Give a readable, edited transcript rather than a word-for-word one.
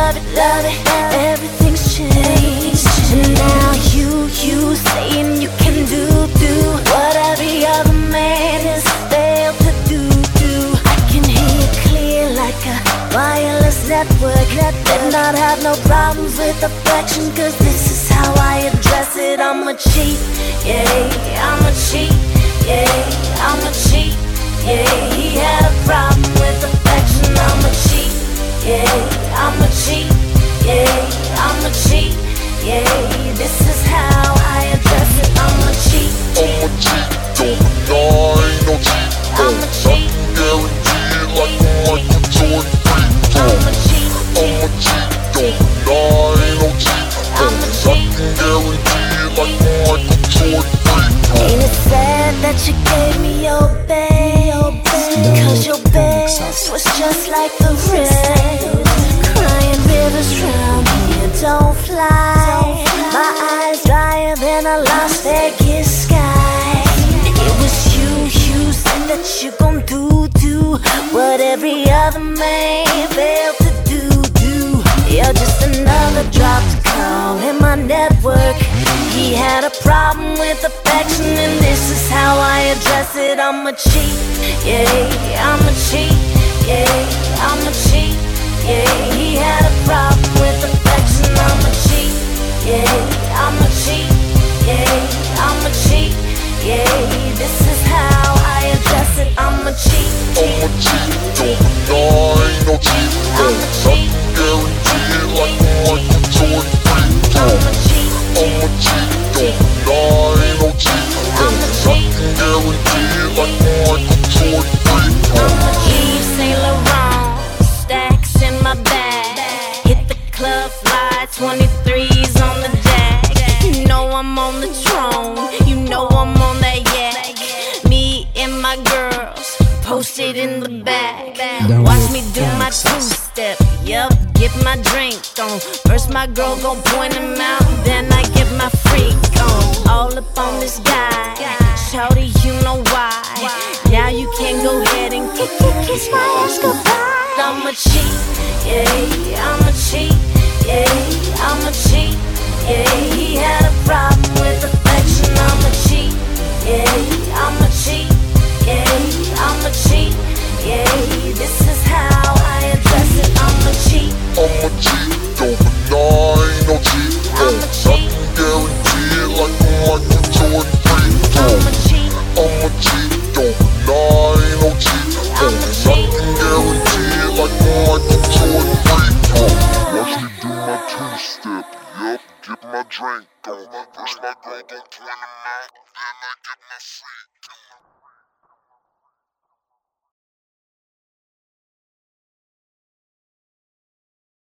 love it, everything's changed. And now you saying you can do what every other man has failed to do. I can hear you clear like a wireless network. Did not have no problems with affection, cause this is how I address it. I'm a cheat, yeah, I'm a cheat, yeah, I'm a cheat, yeah. He had a problem with affection. I'm a cheat, yeah, I'm a cheat, yeah, I'm a cheat, yeah. This is how I address it. I'm a cheat, I'm a cheat, don't deny, no cheat. I'm a cheat, guaranteed like Michael Jordan free throw. I'm a cheat, I'm a cheat, don't deny, no cheat. I'm a cheat. Guaranteed like Michael Jordan free throw. Ain't it sad that you gave me your best? Cause your best was just like the rest. Crying rivers round here don't fly. My eyes drier than a Las Vegas sky. It was you said that you gon' do what every other man failed to do. You're just another dropped call in my network. He had a problem with affection, and this is how I address it. I'm a cheat, yeah, I'm a cheat, yeah, I'm a cheat, yeah. He had a problem with affection. I'm a cheat, yeah, I'm a cheat, yeah, I'm a cheat, yeah. This is how I address it. I'm a cheat, I'm a cheat, don't deny, no cheat. I'm a cheat, Guaranteed like Michael Jordan free throw. I'm a cheat, I'm a cheat, don't deny, no cheat. I'm a cheat. Guaranteed like Michael Jordan free throw. Yves Saint Laurent, stacks in my bag. Hit the club, fly 23s on the deck. You know I'm on the throne, you know I'm on that yak. Me and my girls posted in the back. Watch me do my two-step, yup, get my drink on. First my girl gon' point him out, then I get my freak on. All up on this guy, shawty, you know why. Now you can go ahead and kiss my ass goodbye. I'm a cheat, yeah, I'm a cheat, yeah, I'm a cheat, yeah. He had a problem with affection. I'm a cheat, yeah, I'm a cheat, yeah, I'm a cheat, yeah. This is how I address it. I'm a cheat, I'm a cheat, don't deny, no cheat. I'm a cheat, Guaranteed like Michael Jordan free throw. I'm a cheat, I'm a cheat, don't deny, no cheat. I'm a cheat. Guaranteed like Michael Jordan free throw. Watch me do my two-step, yup, get my drink on. First my girl gon' point him out, then I get my freak on.